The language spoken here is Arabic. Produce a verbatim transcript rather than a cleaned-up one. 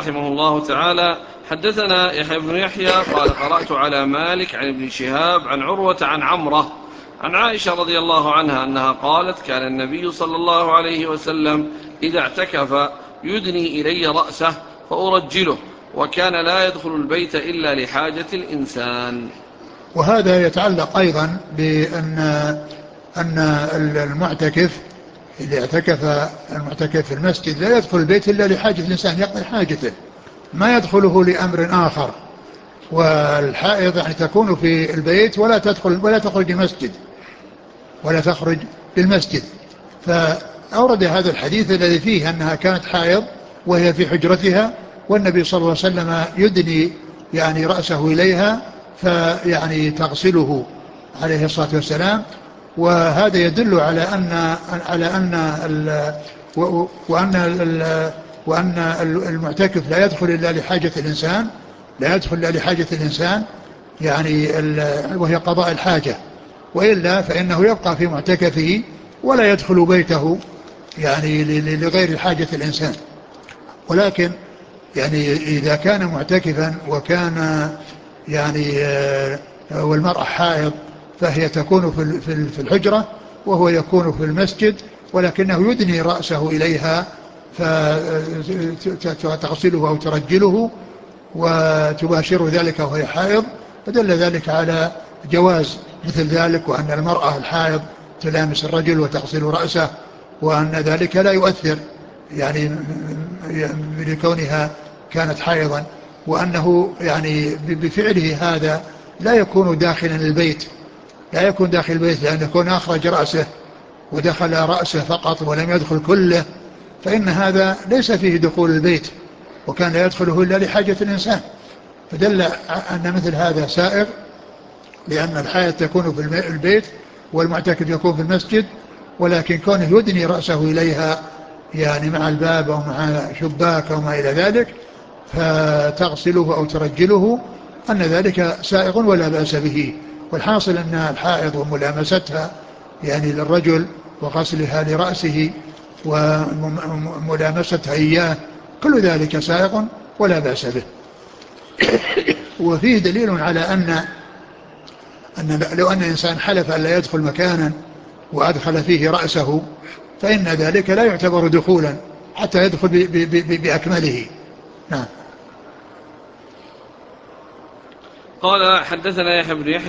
رحمه الله تعالى: حدثنا يحيى بن يحيى قال قرأت على مالك عن ابن شهاب عن عروة عن عمرة عن عائشة رضي الله عنها أنها قالت: كان النبي صلى الله عليه وسلم إذا اعتكف يدني إلي رأسه فأرجله، وكان لا يدخل البيت إلا لحاجة الإنسان. وهذا يتعلق أيضا بأن أن المعتكف إذا اعتكف المعتكف في المسجد لا يدخل البيت إلا لحاجة الإنسان يقضي حاجته، ما يدخله لأمر آخر. والحائض يعني تكون في البيت ولا تدخل ولا تخرج المسجد ولا تخرج للمسجد. فأورد هذا الحديث الذي فيه أنها كانت حائض وهي في حجرتها، والنبي صلى الله عليه وسلم يدني يعني رأسه إليها فيعني تغسله عليه الصلاة والسلام. وهذا يدل على أن على أن ال وأن ال وأن المعتكف لا يدخل إلا لحاجة الإنسان لا يدخل إلا لحاجة الإنسان يعني وهي قضاء الحاجة، وإلا فإنه يبقى في معتكفه ولا يدخل بيته يعني لغير حاجة الإنسان. ولكن يعني إذا كان معتكفا وكان يعني والمرأة حائض فهي تكون في الحجرة وهو يكون في المسجد، ولكنه يدني رأسه إليها فتغسله أو ترجله وتباشر ذلك وهي حائض، فدل ذلك على جواز مثل ذلك، وأن المرأة الحائض تلامس الرجل وتغسل رأسه، وأن ذلك لا يؤثر يعني لكونها كانت حائضا، وأنه يعني بفعله هذا لا يكون داخلا البيت لا يكون داخل البيت لأن يكون أخرج رأسه ودخل رأسه فقط ولم يدخل كله، فإن هذا ليس فيه دخول البيت، وكان لا يدخله إلا لحاجة الإنسان. فدل أن مثل هذا سائغ، لأن الحائض تكون في البيت والمعتكف يكون في المسجد، ولكن كونه يدني رأسه إليها يعني مع الباب أو مع شباك أو ما إلى ذلك فتغسله أو ترجله أن ذلك سائغ ولا بأس به. والحاصل أن الحائض وملامستها يعني للرجل وغسلها لرأسه وملامستها إياه كل ذلك سائغ ولا بأس به. وفيه دليل على أن أن لو أن إنسان حلف أن لا يدخل مكانا وأدخل فيه رأسه فإن ذلك لا يعتبر دخولا حتى يدخل بأكمله. نعم. قال: حدثنا يحيى بن يحيى